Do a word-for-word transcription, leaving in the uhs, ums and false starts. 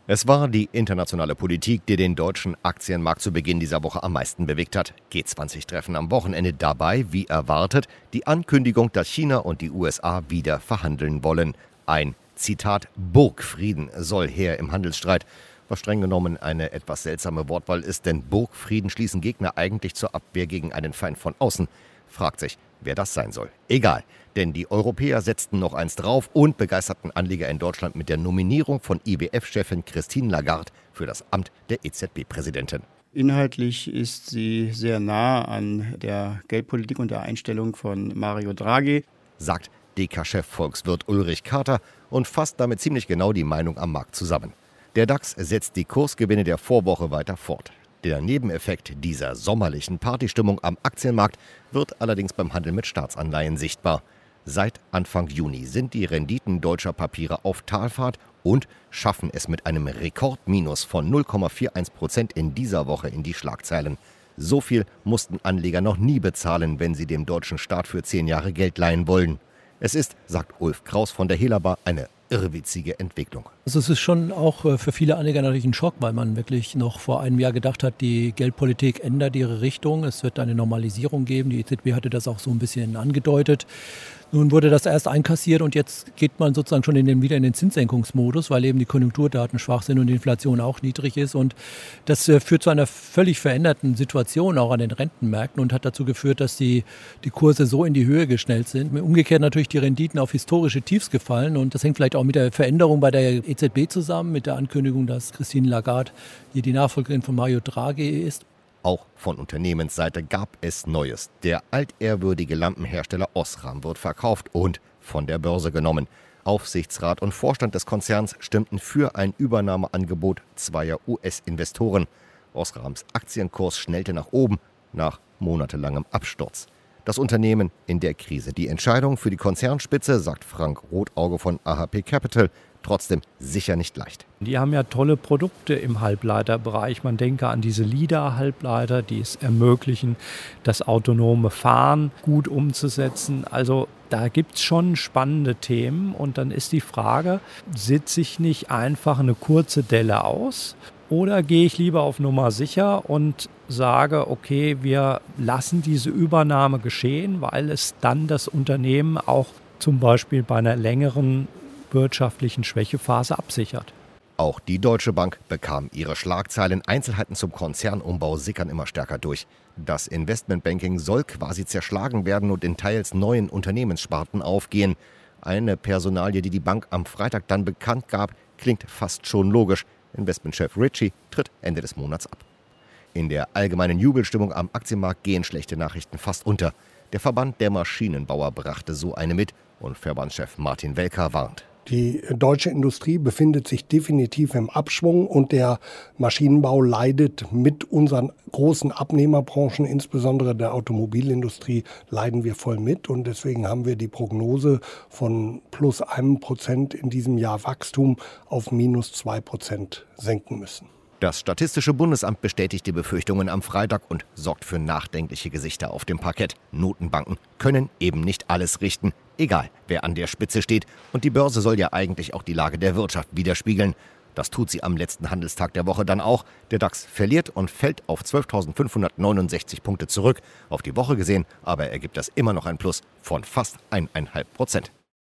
Es war die internationale Politik, die den deutschen Aktienmarkt zu Beginn dieser Woche am meisten bewegt hat. G zwanzig Treffen am Wochenende, dabei, wie erwartet, die Ankündigung, dass China und die U S A wieder verhandeln wollen. Ein, Zitat, Burgfrieden soll her im Handelsstreit. Was streng genommen eine etwas seltsame Wortwahl ist, denn Burgfrieden schließen Gegner eigentlich zur Abwehr gegen einen Feind von außen. Fragt sich, wer das sein soll. Egal, denn die Europäer setzten noch eins drauf und begeisterten Anleger in Deutschland mit der Nominierung von I W F-Chefin Christine Lagarde für das Amt der E Z B-Präsidentin. Inhaltlich ist sie sehr nah an der Geldpolitik und der Einstellung von Mario Draghi, sagt D K-Chef Volkswirt Ulrich Carter und fasst damit ziemlich genau die Meinung am Markt zusammen. Der DAX setzt die Kursgewinne der Vorwoche weiter fort. Der Nebeneffekt dieser sommerlichen Partystimmung am Aktienmarkt wird allerdings beim Handel mit Staatsanleihen sichtbar. Seit Anfang Juni sind die Renditen deutscher Papiere auf Talfahrt und schaffen es mit einem Rekordminus von null Komma einundvierzig Prozent in dieser Woche in die Schlagzeilen. So viel mussten Anleger noch nie bezahlen, wenn sie dem deutschen Staat für zehn Jahre Geld leihen wollen. Es ist, sagt Ulf Kraus von der Helaba, eine irrwitzige Entwicklung. Also es ist schon auch für viele Anleger natürlich ein Schock, weil man wirklich noch vor einem Jahr gedacht hat, die Geldpolitik ändert ihre Richtung. Es wird eine Normalisierung geben. Die E Z B hatte das auch so ein bisschen angedeutet. Nun wurde das erst einkassiert und jetzt geht man sozusagen schon in den, wieder in den Zinssenkungsmodus, weil eben die Konjunkturdaten schwach sind und die Inflation auch niedrig ist. Und das äh, führt zu einer völlig veränderten Situation auch an den Rentenmärkten und hat dazu geführt, dass die, die Kurse so in die Höhe geschnellt sind. Umgekehrt natürlich die Renditen auf historische Tiefs gefallen und das hängt vielleicht auch mit der Veränderung bei der E Z B zusammen, mit der Ankündigung, dass Christine Lagarde hier die Nachfolgerin von Mario Draghi ist. Auch von Unternehmensseite gab es Neues. Der altehrwürdige Lampenhersteller Osram wird verkauft und von der Börse genommen. Aufsichtsrat und Vorstand des Konzerns stimmten für ein Übernahmeangebot zweier U S-Investoren. Osrams Aktienkurs schnellte nach oben nach monatelangem Absturz. Das Unternehmen in der Krise. Die Entscheidung für die Konzernspitze, sagt Frank Rotauge von A H P Capital, trotzdem sicher nicht leicht. Die haben ja tolle Produkte im Halbleiterbereich. Man denke an diese LIDAR-Halbleiter, die es ermöglichen, das autonome Fahren gut umzusetzen. Also da gibt es schon spannende Themen. Und dann ist die Frage, sitze ich nicht einfach eine kurze Delle aus? Oder gehe ich lieber auf Nummer sicher und sage, okay, wir lassen diese Übernahme geschehen, weil es dann das Unternehmen auch zum Beispiel bei einer längeren wirtschaftlichen Schwächephase absichert. Auch die Deutsche Bank bekam ihre Schlagzeilen. Einzelheiten zum Konzernumbau sickern immer stärker durch. Das Investmentbanking soll quasi zerschlagen werden und in teils neuen Unternehmenssparten aufgehen. Eine Personalie, die die Bank am Freitag dann bekannt gab, klingt fast schon logisch. Investmentchef Ritchie tritt Ende des Monats ab. In der allgemeinen Jubelstimmung am Aktienmarkt gehen schlechte Nachrichten fast unter. Der Verband der Maschinenbauer brachte so eine mit und Verbandschef Martin Welker warnt. Die deutsche Industrie befindet sich definitiv im Abschwung und der Maschinenbau leidet mit unseren großen Abnehmerbranchen, insbesondere der Automobilindustrie, leiden wir voll mit. Und deswegen haben wir die Prognose von plus einem Prozent in diesem Jahr Wachstum auf minus zwei Prozent senken müssen. Das Statistische Bundesamt bestätigt die Befürchtungen am Freitag und sorgt für nachdenkliche Gesichter auf dem Parkett. Notenbanken können eben nicht alles richten, egal wer an der Spitze steht. Und die Börse soll ja eigentlich auch die Lage der Wirtschaft widerspiegeln. Das tut sie am letzten Handelstag der Woche dann auch. Der DAX verliert und fällt auf zwölftausendfünfhundertneunundsechzig Punkte zurück. Auf die Woche gesehen aber ergibt das immer noch ein Plus von fast eineinhalb Prozent.